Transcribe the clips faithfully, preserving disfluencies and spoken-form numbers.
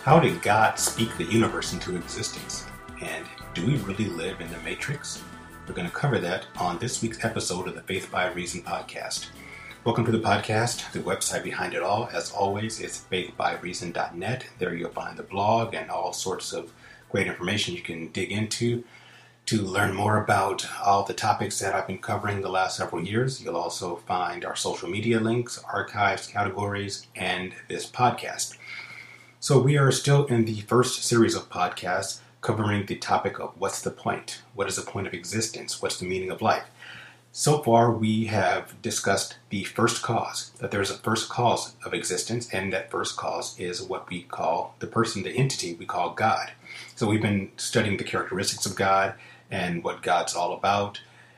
How did God speak the universe into existence? And do we really live in the Matrix? We're going to cover that on this week's episode of the Faith by Reason podcast. Welcome to the podcast. The website behind it all, as always, is faith by reason dot net. There you'll find the blog and all sorts of great information you can dig into to learn more about all the topics that I've been covering the last several years. You'll also find our social media links, archives, categories, and this podcast. So we are still in the first series of podcasts covering the topic of what's the point? What is the point of existence? What's the meaning of life? So far, we have discussed the first cause, that there's a first cause of existence, and that first cause is what we call the person, the entity we call God. So we've been studying the characteristics of God and what God's all about,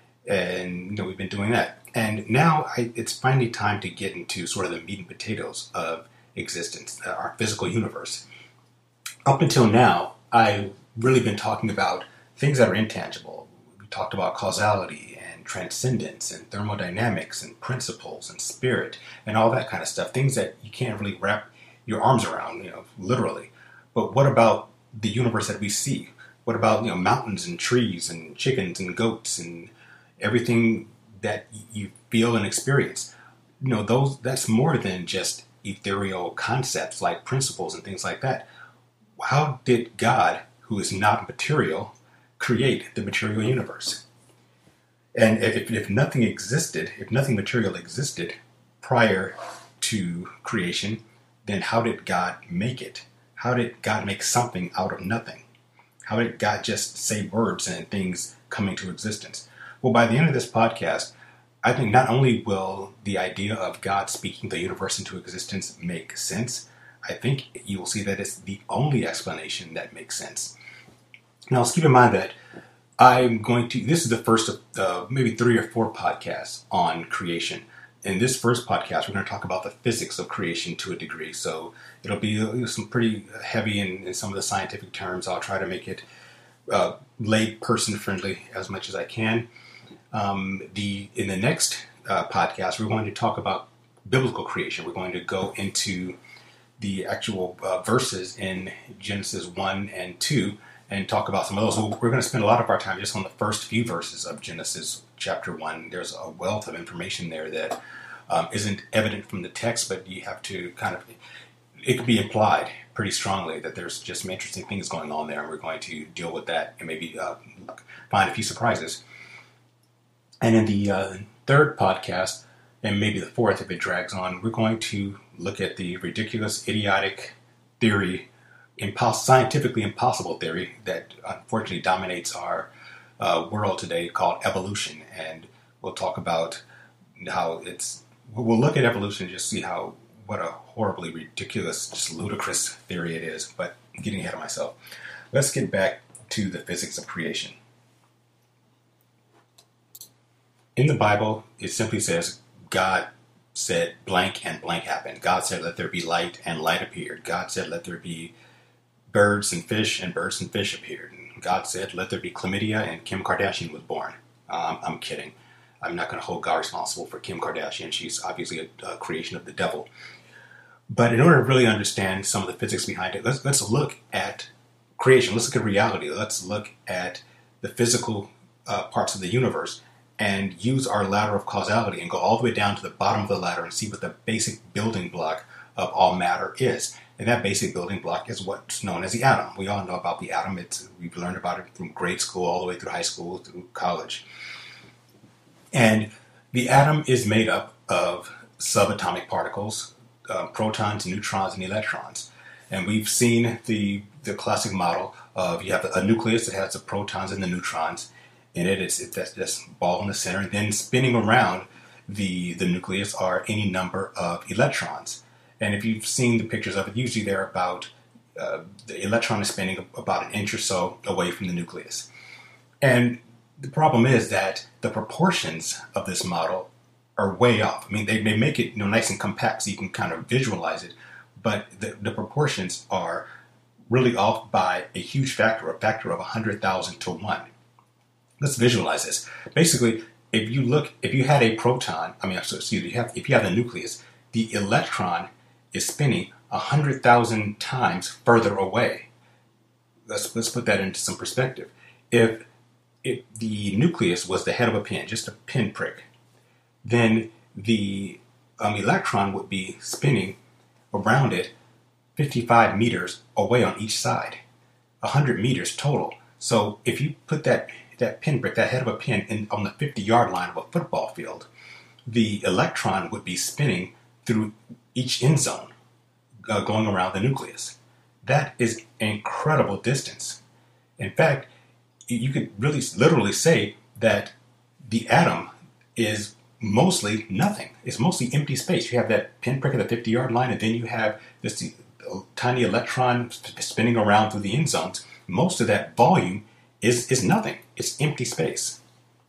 and you know, we've been doing that. And now I, it's finally time to get into sort of the meat and potatoes of existence, uh, our physical universe. Up until now, I've really been talking about things that are intangible. We talked about causality and transcendence and thermodynamics and principles and spirit and all that kind of stuff, things that you can't really wrap your arms around, you know, literally. But what about the universe that we see? What about, you know, mountains and trees and chickens and goats and everything that you feel and experience? You know, those that's more than just ethereal concepts like principles and things like that. How did God, who is not material, create the material universe? And if, if nothing existed, if nothing material existed prior to creation, then how did God make it? How did God make something out of nothing? How did God just say words and things come into existence? Well, by the end of this podcast, I think not only will the idea of God speaking the universe into existence make sense, I think you will see that it's the only explanation that makes sense. Now, let's keep in mind that I'm going to, this is the first of uh, maybe three or four podcasts on creation. In this first podcast, we're going to talk about the physics of creation to a degree. So it'll be uh, some pretty heavy in, in some of the scientific terms. I'll try to make it uh, lay person friendly as much as I can. Um, the in the next uh, podcast, we're going to talk about biblical creation. We're going to go into the actual uh, verses in Genesis one and two and talk about some of those. We're going to spend a lot of our time just on the first few verses of Genesis chapter one. There's a wealth of information there that um, isn't evident from the text, but you have to kind of, it can be implied pretty strongly that there's just some interesting things going on there, and we're going to deal with that and maybe uh, find a few surprises. And in the uh, third podcast, and maybe the fourth if it drags on, we're going to look at the ridiculous, idiotic theory, impos- scientifically impossible theory that unfortunately dominates our uh, world today called evolution. And we'll talk about how it's, we'll look at evolution and just see how, what a horribly ridiculous, just ludicrous theory it is. But I'm getting ahead of myself. Let's get back to the physics of creation. In the Bible, it simply says, God said blank and blank happened. God said, let there be light, and light appeared. God said, let there be birds and fish, and birds and fish appeared. And God said, let there be chlamydia, and Kim Kardashian was born. Um, I'm kidding. I'm not going to hold God responsible for Kim Kardashian. She's obviously a, a creation of the devil. But in order to really understand some of the physics behind it, let's, let's look at creation. Let's look at reality. Let's look at the physical uh, parts of the universe and use our ladder of causality and go all the way down to the bottom of the ladder and see what the basic building block of all matter is. And that basic building block is what's known as the atom. We all know about the atom. It's, we've learned about it from grade school all the way through high school, through college. And the atom is made up of subatomic particles, uh, protons, neutrons, and electrons. And we've seen the, the classic model of you have a nucleus that has the protons and the neutrons in it. It's, it's that this ball in the center, and then spinning around the the nucleus are any number of electrons. And if you've seen the pictures of it, usually they're about, uh, the electron is spinning about an inch or so away from the nucleus. And the problem is that the proportions of this model are way off. I mean, they, they make it, you know, nice and compact so you can kind of visualize it, but the, the proportions are really off by a huge factor, a factor of one hundred thousand to one. Let's visualize this. Basically, if you look, if you had a proton, I mean, excuse me, you have, if you have a nucleus, the electron is spinning one hundred thousand times further away. Let's, let's put that into some perspective. If, if the nucleus was the head of a pin, just a pinprick, then the um, electron would be spinning around it fifty-five meters away on each side, one hundred meters total. So if you put that, that pinprick, that head of a pin, in, on the fifty-yard line of a football field, the electron would be spinning through each end zone, uh, going around the nucleus. That is an incredible distance. In fact, you could really literally say that the atom is mostly nothing. It's mostly empty space. You have that pinprick at the fifty-yard line, and then you have this tiny electron spinning around through the end zones. Most of that volume is, is nothing. It's empty space.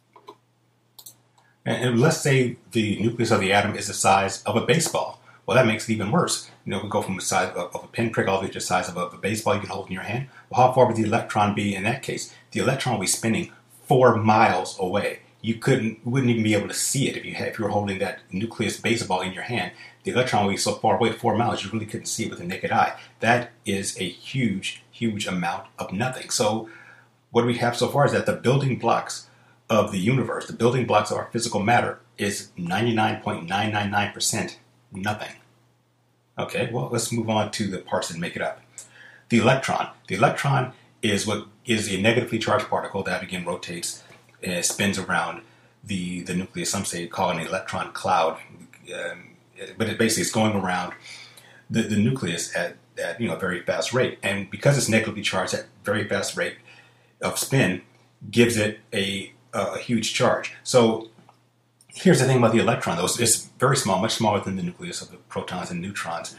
And, and let's say the nucleus of the atom is the size of a baseball. Well, that makes it even worse. You know, we go from the size of, of a pinprick all the way to the size of a, a baseball you can hold in your hand. Well, how far would the electron be in that case? The electron would be spinning four miles away. You couldn't, wouldn't even be able to see it if you had, if you were holding that nucleus baseball in your hand. The electron would be so far away, four miles, you really couldn't see it with the naked eye. That is a huge, huge amount of nothing. So what we have so far is that the building blocks of the universe, the building blocks of our physical matter, is ninety-nine point nine nine nine percent nothing. Okay, well, let's move on to the parts that make it up. The electron. The electron is what is a negatively charged particle that again rotates and spins around the, the nucleus. Some say call it an electron cloud, um, but it basically is going around the, the nucleus at, at you know a very fast rate. And because it's negatively charged, at very fast rate of spin gives it a, a, a huge charge. So here's the thing about the electron, though. It's very small, much smaller than the nucleus of the protons and neutrons.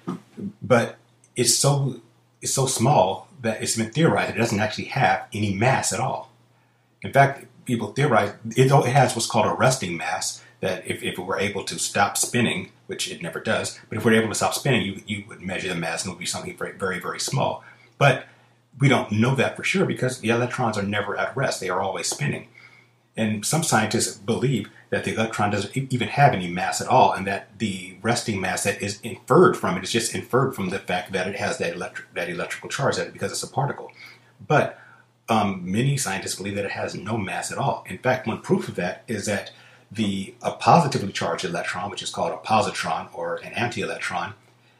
But it's so it's so small that it's been theorized it doesn't actually have any mass at all. In fact, people theorize it has what's called a resting mass, that if, if it were able to stop spinning, which it never does, but if we're able to stop spinning, you, you would measure the mass and it would be something very, very, very small. But we don't know that for sure because the electrons are never at rest. They are always spinning. And some scientists believe that the electron doesn't even have any mass at all, and that the resting mass that is inferred from it is just inferred from the fact that it has that, electric, that electrical charge that because it's a particle. But um, many scientists believe that it has no mass at all. In fact, one proof of that is that the a positively charged electron, which is called a positron or an anti-electron,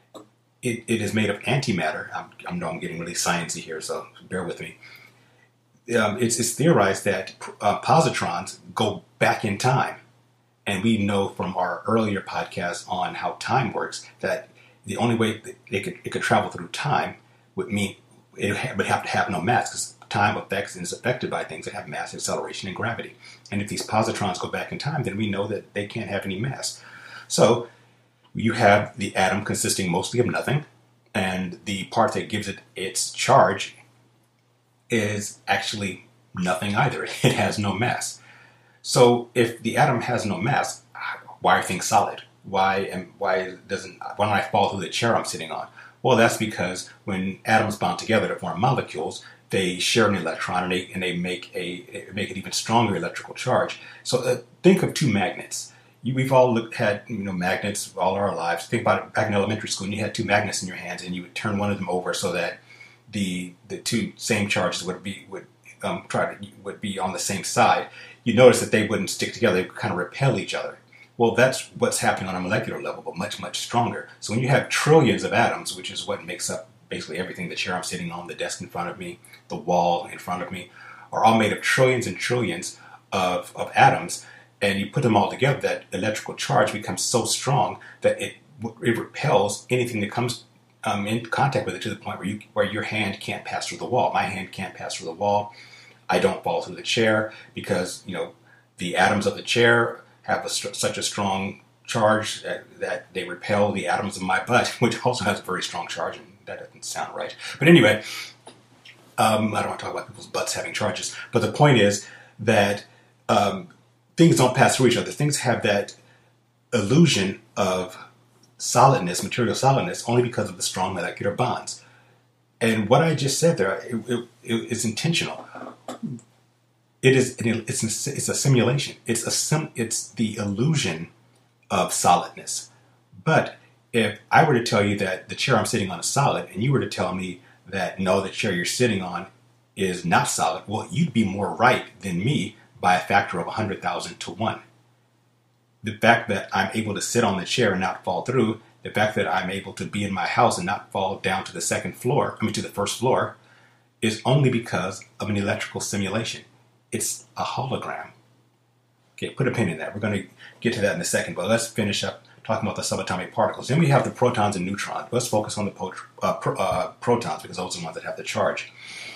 it, it is made of antimatter. I'm, I know I'm getting really sciencey here, so bear with me. Um, it's, it's theorized that uh, positrons go back in time. And we know from our earlier podcast on how time works that the only way that it could, it could travel through time would mean it would have to have no mass, because time affects and is affected by things that have mass, acceleration, and gravity. And if these positrons go back in time, then we know that they can't have any mass. So you have the atom consisting mostly of nothing, and the part that gives it its charge is actually nothing either. It has no mass. So if the atom has no mass, why are things solid? Why and why doesn't why don't I fall through the chair I'm sitting on? Well, that's because when atoms bond together to form molecules, they share an electron and they and they make a make an even stronger electrical charge. So uh, think of two magnets. You, we've all looked, had you know magnets all our lives. Think about it back in elementary school, and you had two magnets in your hands, and you would turn one of them over so that the the two same charges would be would um, try to would be on the same side. You notice that they wouldn't stick together; they would kind of repel each other. Well, that's what's happening on a molecular level, but much much stronger. So when you have trillions of atoms, which is what makes up basically everything, the chair I'm sitting on, the desk in front of me, the wall in front of me, are all made of trillions and trillions of of atoms, and you put them all together, that electrical charge becomes so strong that it it repels anything that comes Um, in contact with it, to the point where you where your hand can't pass through the wall. My hand can't pass through the wall. I don't fall through the chair because you know the atoms of the chair have a, such a strong charge that, that they repel the atoms of my butt, which also has a very strong charge, and that doesn't sound right. But anyway, um, I don't want to talk about people's butts having charges. But the point is that um, things don't pass through each other. Things have that illusion of solidness, material solidness, only because of the strong molecular bonds. And what I just said there, it, it, it is intentional. It is it's a, it's a simulation. It's a sim, it's the illusion of solidness, but if I were to tell you that the chair I'm sitting on is solid, and you were to tell me that no, the chair you're sitting on is not solid, well, you'd be more right than me by a factor of one hundred thousand to one. The fact that I'm able to sit on the chair and not fall through, the fact that I'm able to be in my house and not fall down to the second floor, I mean to the first floor, is only because of an electrical simulation. It's a hologram. Okay, put a pin in that. We're going to get to that in a second, but let's finish up talking about the subatomic particles. Then we have the protons and neutrons. Let's focus on the po- uh, pro- uh, protons because those are the ones that have the charge.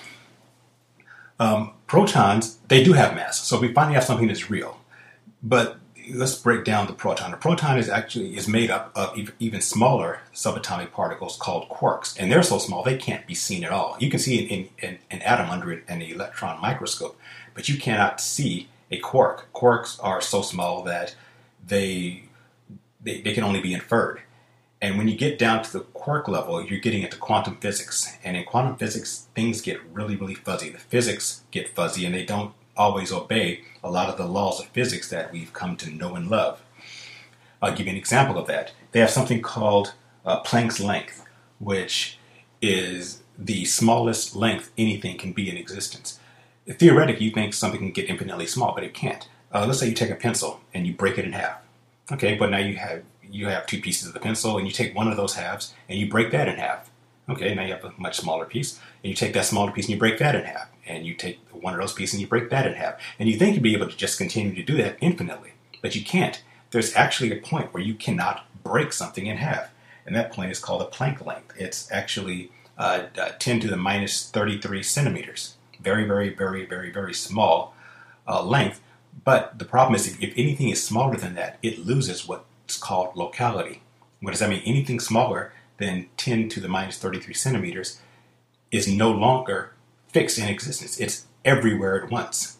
Um, protons, they do have mass, so we finally have something that's real. But let's break down the proton. A proton is actually is made up of even smaller subatomic particles called quarks, and they're so small they can't be seen at all. You can see an, an, an atom under an electron microscope, but you cannot see a quark. Quarks are so small that they, they they can only be inferred. And when you get down to the quark level, you're getting into quantum physics. And in quantum physics, things get really, really fuzzy. The physics get fuzzy, and they don't always obey a lot of the laws of physics that we've come to know and love. I'll give you an example of that. They have something called uh, Planck's length, which is the smallest length anything can be in existence. Theoretically, you think something can get infinitely small, but it can't. Uh, let's say you take a pencil and you break it in half. Okay, but now you have you have two pieces of the pencil, and you take one of those halves and you break that in half. Okay, now you have a much smaller piece, and you take that smaller piece and you break that in half, and you take one of those pieces and you break that in half, and you think you'd be able to just continue to do that infinitely, but you can't. There's actually a point where you cannot break something in half, and that point is called a Planck length. It's actually uh, uh, ten to the minus thirty-three centimeters. Very, very, very, very, very small uh, length, but the problem is if, if anything is smaller than that, it loses what's called locality. What does that mean? Anything smaller than ten to the minus thirty-three centimeters is no longer fixed in existence. It's everywhere at once.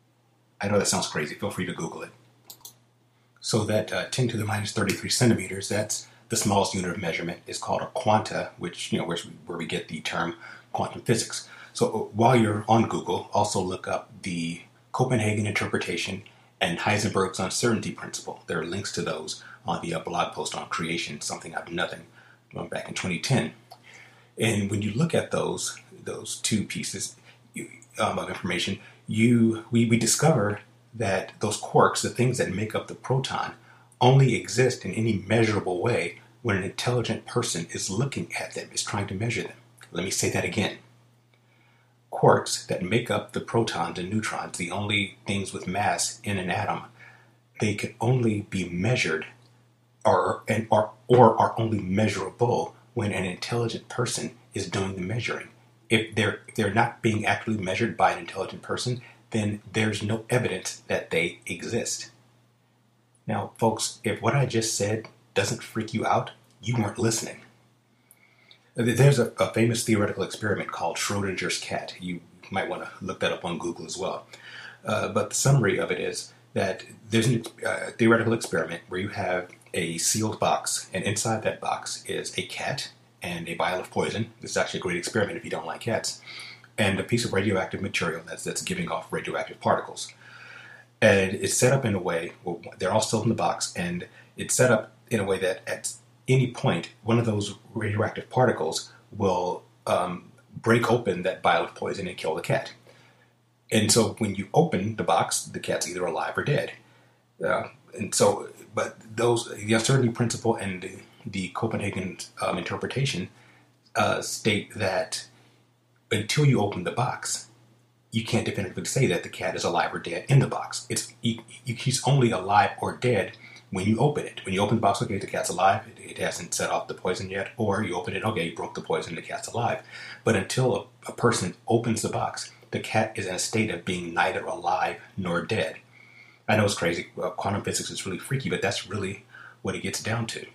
I know that sounds crazy. Feel free to Google it. So that uh, ten to the minus thirty-three centimeters, that's the smallest unit of measurement, is called a quanta, which, you know, where, where we get the term quantum physics. So while you're on Google, also look up the Copenhagen interpretation and Heisenberg's uncertainty principle. There are links to those on the uh, blog post on Creation, Something Out of Nothing, back in twenty ten. And when you look at those those two pieces you, um, of information, you we, we discover that those quarks, the things that make up the proton, only exist in any measurable way when an intelligent person is looking at them, is trying to measure them. Let me say that again. Quarks that make up the protons and neutrons, the only things with mass in an atom, they can only be measured or, and, or, or are only measurable when an intelligent person is doing the measuring. If they're, if they're not being actually measured by an intelligent person, then there's no evidence that they exist. Now, folks, if what I just said doesn't freak you out, you weren't listening. There's a, a famous theoretical experiment called Schrodinger's cat. You might want to look that up on Google as well. Uh, but the summary of it is that there's a uh, theoretical experiment where you have a sealed box, and inside that box is a cat and a vial of poison. This is actually a great experiment if you don't like cats. And a piece of radioactive material that's, that's giving off radioactive particles. And it's set up in a way, well, they're all still in the box, and it's set up in a way that at any point, one of those radioactive particles will um, break open that vial of poison and kill the cat. And so when you open the box, the cat's either alive or dead. Uh, and so, but those, the uncertainty principle and the, the Copenhagen um, interpretation uh, state that until you open the box, you can't definitively say that the cat is alive or dead in the box. It's you, you, he's only alive or dead when you open it. When you open the box, okay, the cat's alive, it, it hasn't set off the poison yet, or you open it, okay, you broke the poison, the cat's alive. But until a, a person opens the box, the cat is in a state of being neither alive nor dead. I know it's crazy. Uh, quantum physics is really freaky, but that's really what it gets down to.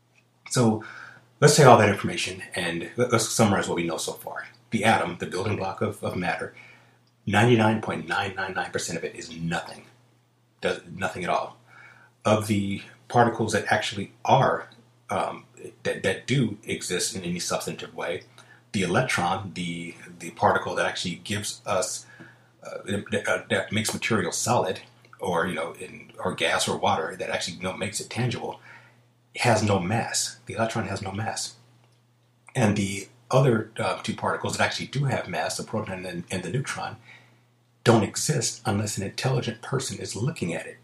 So let's take all that information and let's summarize what we know so far. The atom, the building block of, of matter, ninety-nine point nine nine nine percent of it is nothing. Does nothing at all. Of the particles that actually are, um, that, that do exist in any substantive way, the electron, the the particle that actually gives us, uh, that, that makes material solid, or, you know, in, or gas or water, that actually, you know, makes it tangible, has no mass. The electron has no mass. And the other uh, two particles that actually do have mass, the proton and, and the neutron, don't exist unless an intelligent person is looking at it.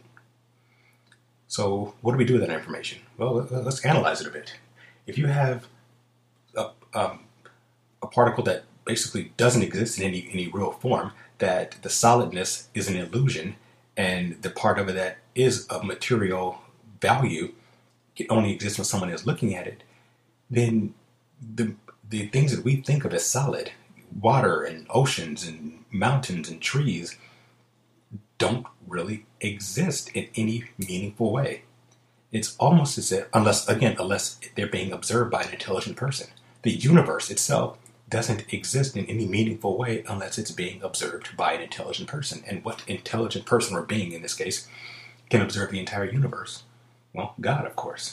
So what do we do with that information? Well, let's analyze it a bit. If you have a, um, a particle that basically doesn't exist in any, any real form, that the solidness is an illusion, and the part of it that is of material value it only exists when someone is looking at it, then the the things that we think of as solid, water and oceans and mountains and trees, don't really exist in any meaningful way. It's almost as if, unless, again, unless they're being observed by an intelligent person. The universe itself doesn't exist in any meaningful way unless it's being observed by an intelligent person. And what intelligent person or being, in this case, can observe the entire universe? Well, God, of course.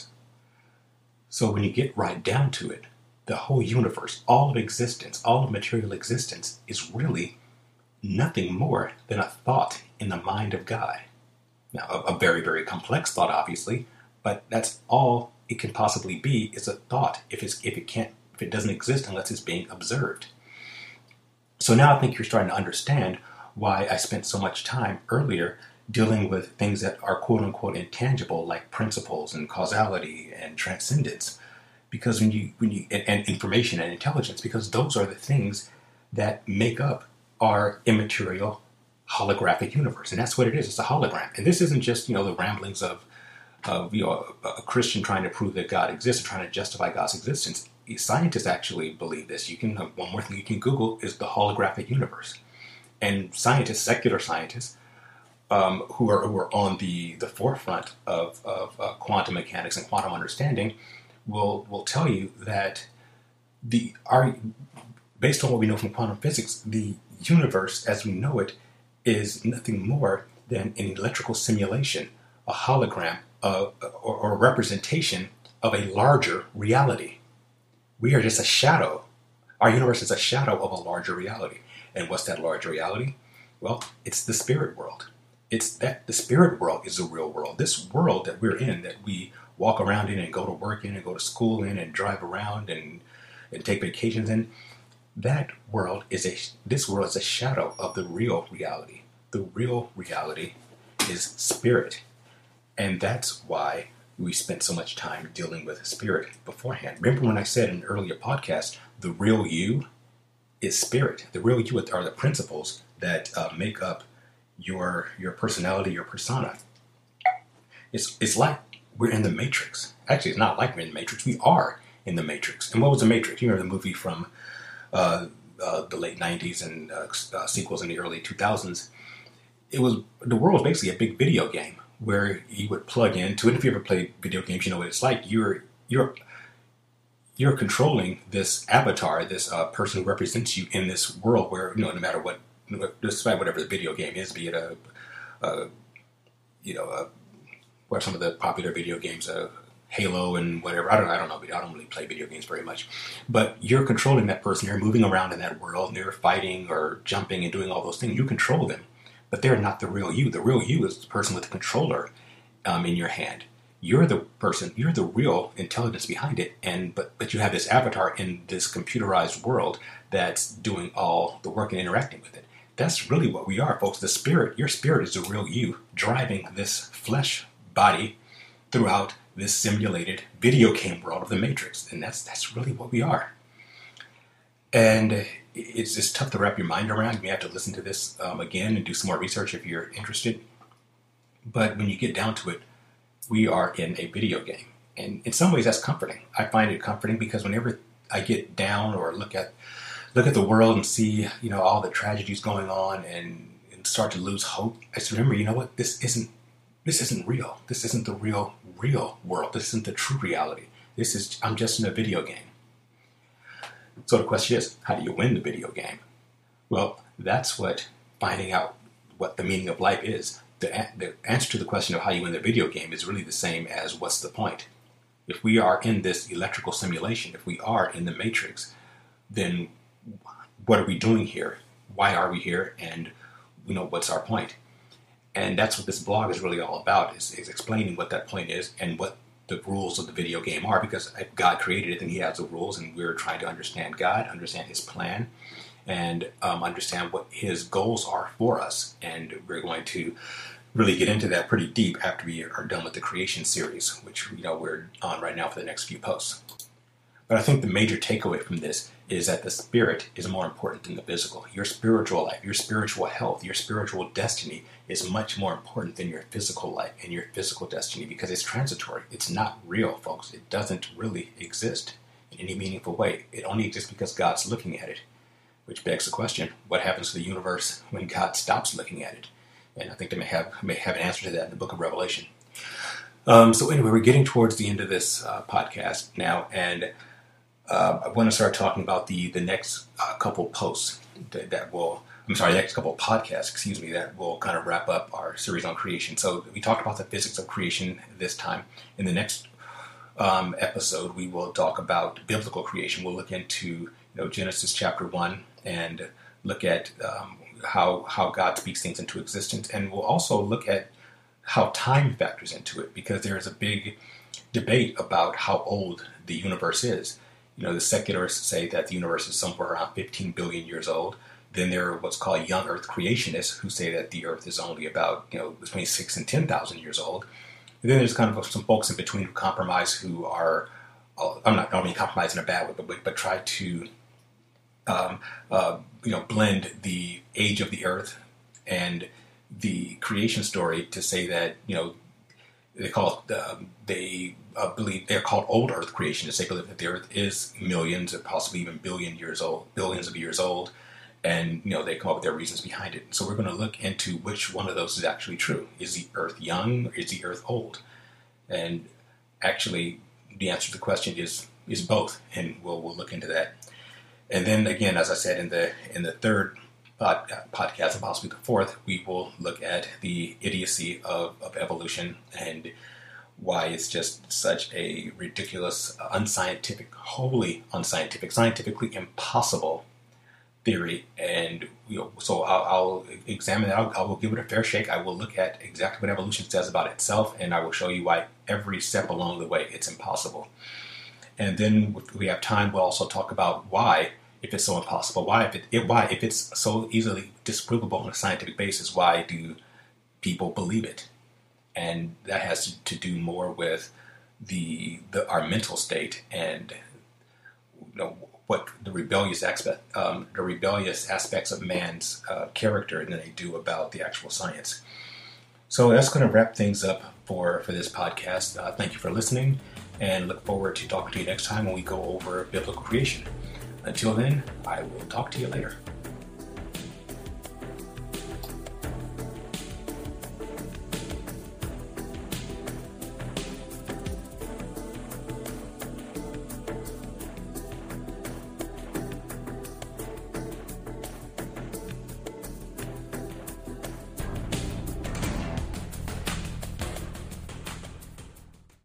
So when you get right down to it, the whole universe, all of existence, all of material existence is really nothing more than a thought in the mind of God. Now, a, a very, very complex thought, obviously, but that's all it can possibly be is a thought if it's if it can't if it doesn't exist unless it's being observed. So now I think you're starting to understand why I spent so much time earlier dealing with things that are quote unquote intangible, like principles and causality and transcendence. Because when you, when you, and, and information and intelligence, because those are the things that make up our immaterial holographic universe. And that's what it is. It's a hologram. And this isn't just, you know, the ramblings of, of you know, a, a Christian trying to prove that God exists or trying to justify God's existence. Scientists actually believe this. You can, one more thing you can Google is the holographic universe. And scientists, secular scientists, um, who are, who are on the, the forefront of, of uh, quantum mechanics and quantum understanding, will will tell you that the our based on what we know from quantum physics, the universe as we know it is nothing more than an electrical simulation, a hologram, of, or, or a representation of a larger reality. We are just a shadow. Our universe is a shadow of a larger reality. And what's that larger reality? Well, it's the spirit world. It's that the spirit world is the real world. This world that we're in, that we walk around in and go to work in and go to school in and drive around and, and take vacations in, that world is a, this world is a shadow of the real reality. The real reality is spirit. And that's why we spent so much time dealing with spirit beforehand. Remember when I said in an earlier podcast, the real you is spirit. The real you are the principles that uh, make up your your personality, your persona. It's it's like we're in the Matrix. Actually, it's not like we're in the Matrix. We are in the Matrix. And what was the Matrix? You remember the movie from uh, uh, the late nineties and uh, uh, sequels in the early two thousands. It was the world was basically a big video game where you would plug into it. If you ever played video games, you know what it's like. You're you're you're controlling this avatar, this uh, person who represents you in this world where, you know, no matter what, despite whatever the video game is, be it a, a you know, a, what are some of the popular video games, uh, Halo and whatever. I don't, I don't know. I don't really play video games very much. But you're controlling that person. You're moving around in that world, and they're fighting or jumping and doing all those things. You control them, but they're not the real you. The real you is the person with the controller um, in your hand. You're the person. You're the real intelligence behind it. And but but you have this avatar in this computerized world that's doing all the work and interacting with it. That's really what we are, folks. The spirit. Your spirit is the real you, driving this flesh body throughout this simulated video game world of the Matrix. And that's that's really what we are. And it's just tough to wrap your mind around. You have to listen to this um, again and do some more research if you're interested. But when you get down to it, we are in a video game. And in some ways that's comforting. I find it comforting because whenever I get down or look at look at the world and see, you know, all the tragedies going on and, and start to lose hope, I just remember, you know what, this isn't This isn't real. This isn't the real, real world. This isn't the true reality. This is, I'm just in a video game. So the question is, how do you win the video game? Well, that's what finding out what the meaning of life is. The, the answer to the question of how you win the video game is really the same as what's the point? If we are in this electrical simulation, if we are in the Matrix, then what are we doing here? Why are we here? And, you know, what's our point? And that's what this blog is really all about, is, is explaining what that point is and what the rules of the video game are, because if God created it, then he has the rules, and we're trying to understand God, understand his plan, and um, understand what his goals are for us. And we're going to really get into that pretty deep after we are done with the creation series, which you know we're on right now for the next few posts. But I think the major takeaway from this is that the spirit is more important than the physical. Your spiritual life, your spiritual health, your spiritual destiny is much more important than your physical life and your physical destiny, because it's transitory. It's not real, folks. It doesn't really exist in any meaningful way. It only exists because God's looking at it, which begs the question, what happens to the universe when God stops looking at it? And I think they may have, may have an answer to that in the book of Revelation. Um, so anyway, we're getting towards the end of this uh, podcast now, and Uh, I want to start talking about the the next uh, couple posts that, that will, I'm sorry, the next couple podcasts, excuse me, that will kind of wrap up our series on creation. So we talked about the physics of creation this time. In the next um, episode, we will talk about biblical creation. We'll look into you know Genesis chapter one and look at um, how how God speaks things into existence, and we'll also look at how time factors into it, because there is a big debate about how old the universe is. You know, the secularists say that the universe is somewhere around fifteen billion years old. Then there are what's called young Earth creationists who say that the Earth is only about, you know, between six and ten thousand years old. And then there's kind of some folks in between who compromise, who are, I'm not, I don't mean compromise in a bad way, but, but try to, um, uh, you know, blend the age of the Earth and the creation story to say that, you know, they call it, uh, they uh, believe, they're called old Earth creationists. They believe that the Earth is millions or possibly even billion years old, billions of years old, and you know they come up with their reasons behind it. So we're going to look into which one of those is actually true. Is the Earth young or is the Earth old? And actually, the answer to the question is is both, and we'll we'll look into that. And then again, as I said in the in the third pod, podcast, and possibly the fourth, we will look at the idiocy of, of evolution and why it's just such a ridiculous, unscientific, wholly unscientific, scientifically impossible theory. And you know, so I'll, I'll examine that. I'll, I will give it a fair shake. I will look at exactly what evolution says about itself, and I will show you why every step along the way it's impossible. And then if we have time, we'll also talk about why, if it's so impossible, why if it, it why if it's so easily disprovable on a scientific basis, why do people believe it? And that has to do more with the, the our mental state and you know what the rebellious aspect, um, the rebellious aspects of man's uh, character than they do about the actual science. So that's going to wrap things up for for this podcast. Uh, thank you for listening, and look forward to talking to you next time when we go over biblical creation. Until then, I will talk to you later.